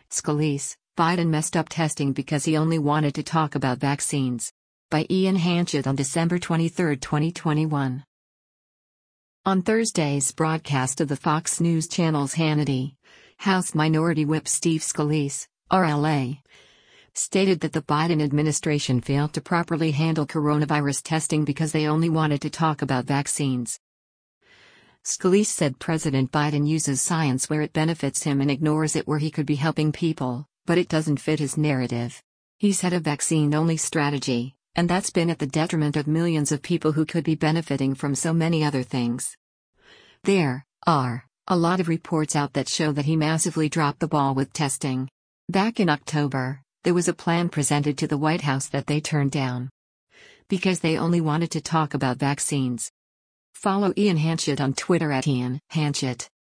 Scalise, Biden messed up testing because he only wanted to talk about vaccines. By Ian Hanchett on December 23, 2021. On Thursday's broadcast of the Fox News Channel's Hannity, House Minority Whip Steve Scalise, RLA, stated that the Biden administration failed to properly handle coronavirus testing because they only wanted to talk about vaccines. Scalise said President Biden uses science where it benefits him and ignores it where he could be helping people, but it doesn't fit his narrative. He's had a vaccine-only strategy, and that's been at the detriment of millions of people who could be benefiting from so many other things. There are a lot of reports out that show that he massively dropped the ball with testing. Back in October, there was a plan presented to the White House that they turned down because they only wanted to talk about vaccines. Follow Ian Hanchett on Twitter at Ian Hanchett.